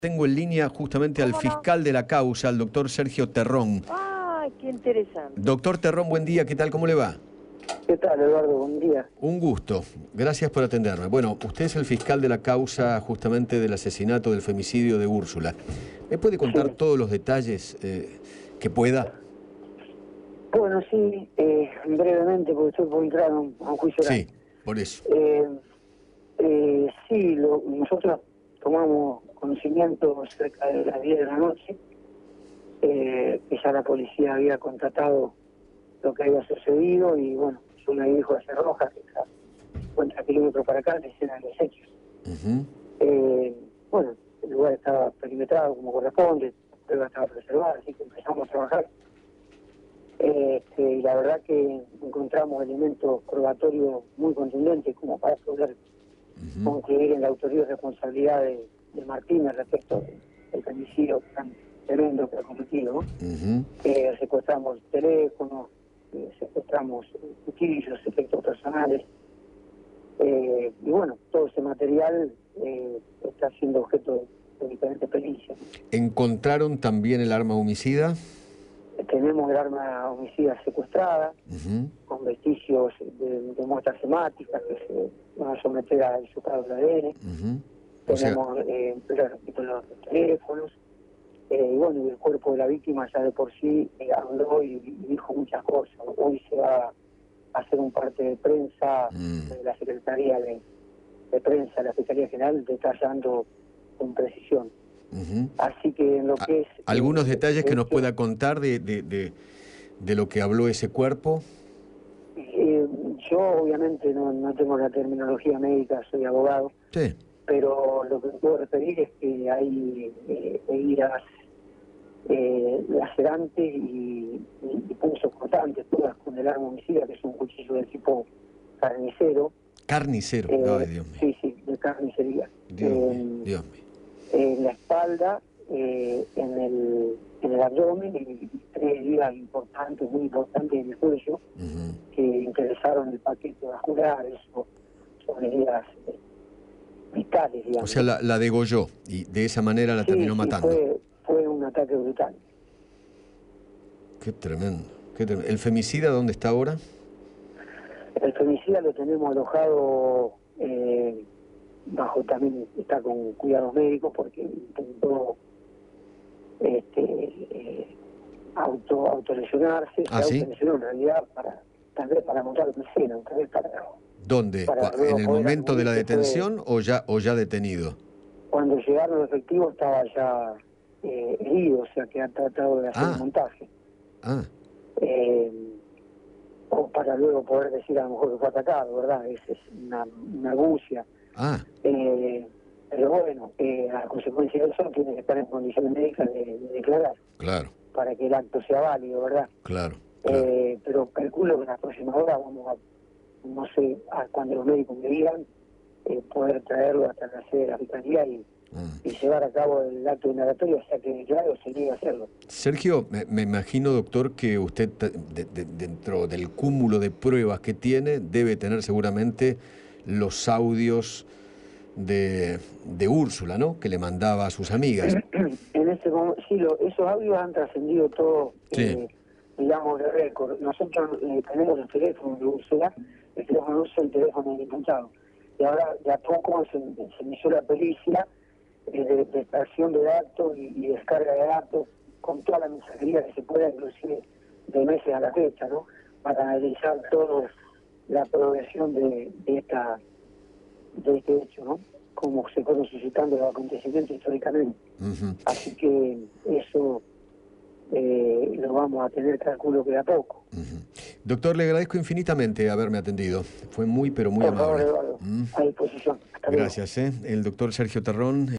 Tengo en línea justamente al fiscal de la causa, al doctor Sergio Terrón. ¡Ay, qué interesante! Doctor Terrón, buen día, ¿qué tal? ¿Cómo le va? ¿Qué tal, Eduardo? Buen día. Un gusto, gracias por atenderme. Bueno, usted es el fiscal de la causa justamente del asesinato, del femicidio de Úrsula. ¿Me puede contar todos los detalles que pueda? Bueno, sí, brevemente, porque estoy por entrar a un juicio oral. Sí, por eso. Sí, nosotros tomamos conocimiento cerca de las 10 de la noche, que ya la policía había contratado lo que había sucedido y bueno, yo me dirijo hacia Rojas, que está 50 kilómetros para acá, la escena de los hechos. Bueno, el lugar estaba perimetrado como corresponde, la prueba estaba preservada, así que empezamos a trabajar. Y la verdad que encontramos elementos probatorios muy contundentes como para poder concluir en la autoría y responsabilidad de Martínez respecto del femicidio tan tremendo que ha cometido, ¿no? Secuestramos teléfonos, secuestramos cuchillos, efectos personales, y bueno, todo ese material está siendo objeto de diferentes pericias. ¿Encontraron también el arma homicida? Tenemos el arma homicida secuestrada, con vestigios de muestras semáticas que se van a someter al hisopado de ADN. Tenemos los teléfonos, y bueno, el cuerpo de la víctima ya de por sí habló y dijo muchas cosas. Hoy se va a hacer un parte de prensa de la Secretaría de Prensa, la Fiscalía General, detallando con precisión. Así que en lo que es... ¿Algunos detalles que nos pueda contar de lo que habló ese cuerpo? Yo obviamente no tengo la terminología médica, soy abogado, Sí. Pero lo que puedo referir es que hay heridas lacerantes y punzos cortantes, todas con el arma homicida, que es un cuchillo de tipo carnicero. Carnicero, ay Dios mío. Sí, de carnicería. Dios mío. En la espalda, en el abdomen y 3 heridas importantes, muy importantes en el cuello, que interesaron el paquete vascular. Eso son heridas vitales, digamos. O sea, la degolló y de esa manera la terminó matando. Fue un ataque brutal. Qué tremendo, qué tremendo. ¿El femicida dónde está ahora? El femicida lo tenemos alojado también está con cuidados médicos porque intentó autolesionarse, se autolesionó en realidad tal vez para montar una escena, tal vez para... ¿Dónde? ¿En el momento de la detención o ya detenido? Cuando llegaron los efectivos estaba ya herido, o sea que han tratado de hacer un montaje. O para luego poder decir a lo mejor que fue atacado, ¿verdad? Es una argucia. Pero bueno, a consecuencia de eso tiene que estar en condiciones médicas de declarar. Claro. Para que el acto sea válido, ¿verdad? Claro. Pero calculo que en las próximas horas vamos a, no sé, cuando los médicos me digan, poder traerlo hasta la sede de la Fiscalía y llevar a cabo el acto indagatorio, o sea que claro, se niega a hacerlo. Sergio, me imagino, doctor, que usted dentro del cúmulo de pruebas que tiene, debe tener seguramente los audios de Úrsula, ¿no? Que le mandaba a sus amigas. En este momento, sí, esos audios han trascendido todo, digamos, de récord. Nosotros tenemos el teléfono de Úrsula, el teléfono de Úrsula es el teléfono del imputado. Y ahora de a poco se inició la pericia de extracción de datos y descarga de datos con toda la mensajería que se pueda, inclusive de meses a la fecha, ¿no? Para analizar toda la progresión de este hecho, ¿no? Como se fueron suscitando los acontecimientos históricamente. Así que eso lo vamos a tener, calculo que de a poco. Doctor, le agradezco infinitamente haberme atendido. Fue muy, pero muy Por favor, amable. Eduardo, a disposición. Hasta Gracias, el doctor Sergio Terrón.